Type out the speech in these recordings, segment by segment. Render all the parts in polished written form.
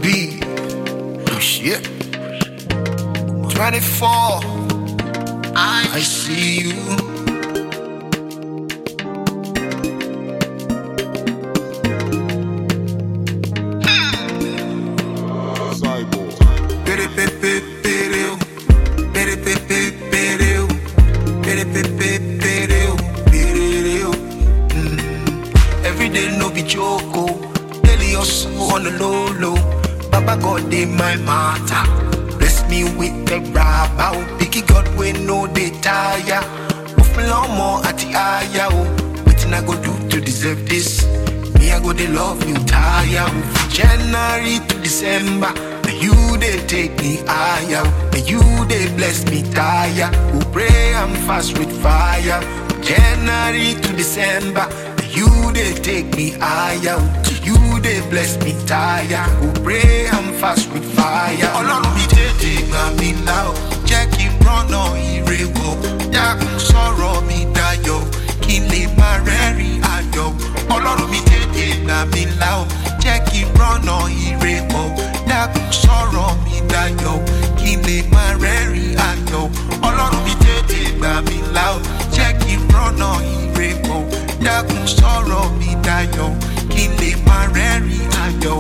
B. Oh shit. 24. I see you. Every day no be joke, daily hustle on the low low. Baba God in my matter, bless me with the rabba. Picky God we no they tire. Move me long more at the aya. Wetin I go do to deserve this? Me I go they love you tire. From January to December, and you they take me higher, and you they bless me tire. Who pray and fast with fire. From January to December, and you they take me higher. You they bless me tire. Who pray and fast with fire. Ọlọ́run mi tètè gbà mí là ó, jẹ́ kí n rọ́nà ire wọ̀. Dákun sọ̀rọ̀ mi dayọ̀, kí n lè máa rẹ́rìn ayọ̀. Ọlọ́run mi tètè gbà mí là ó, jẹ́ kí n rọ́nà ire wọ̀. Dákun sọ̀rọ̀ mi dayọ̀, kí n lè máa rẹ́rìn ayọ̀. Ọlọ́run mi tètè gbà mí là ó, jẹ́ kí n rọ́nà ire wọ̀. Dákun sọ̀rọ̀ mi dayọ̀, kí n lè máa rẹ́rìn ayọ̀.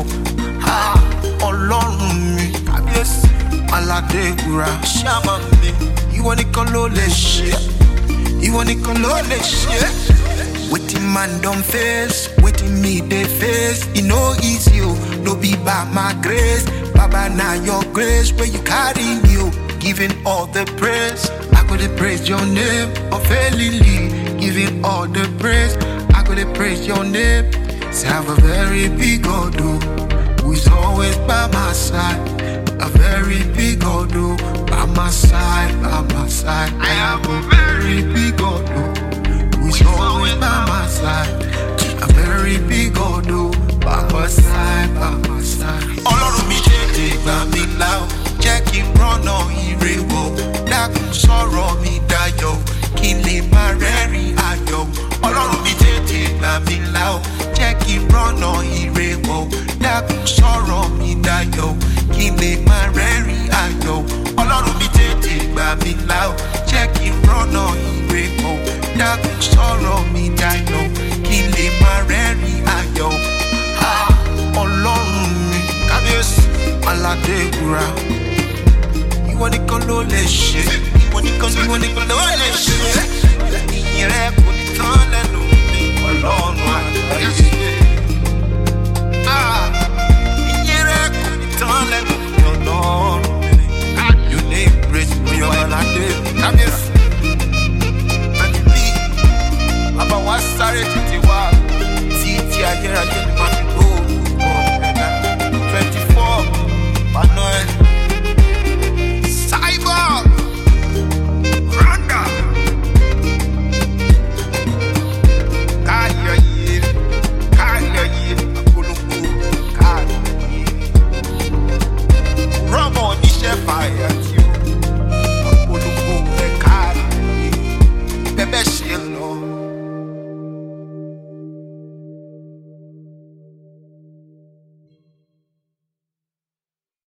Ọlọ́run mi kábíyèsí aládé ìwúra ṣáàmà mi, ìwọ nìkan ló lè ṣe, ìwọ nìkan ló lè ṣe. Wetin man don face, wetin me dey face, e no easy o, no be by my grace. Baba na your grace wey you carry me o, giving all the praise. I go dey praise your name unfailingly, giving all the praise. I go dey praise your name. Say I have a very big God who is always by my side. A very big God by my side, by my side. I have a very big God who is always by my side. A very big God by my side, by my side. Ọlọ́run mi tètè gbà mí là ó, jẹ́ kí n rọ́nà ire wọ̀. Dákun sọ̀rọ̀ mi dayọ̀, kí n lè máa rẹ́rìn ayọ̀. Ọlọ́run mi tètè gbà mí là ó, jẹ́ kí n rọ́nà ire wọ̀. Dákun sọ̀rọ̀ mi dayọ̀, kí n lè máa rẹ́rìn ayọ̀. Ọlọ́run mi tètè gbà mí là ó, jẹ́ kí n rọ́nà ire wọ̀. Dákun sọ̀rọ̀ mi dayọ̀, kí n lè máa rẹ́rìn ayọ̀. Ọlọ́run mi kábíyèsí aládé ìwúra, ìwọ nìkan ló lè ṣe, ìwọ nìkan ló lè ṣe. Ìyìn rẹ kò ní tán lẹ́nu mi, Ọlọ́run àgbáyé.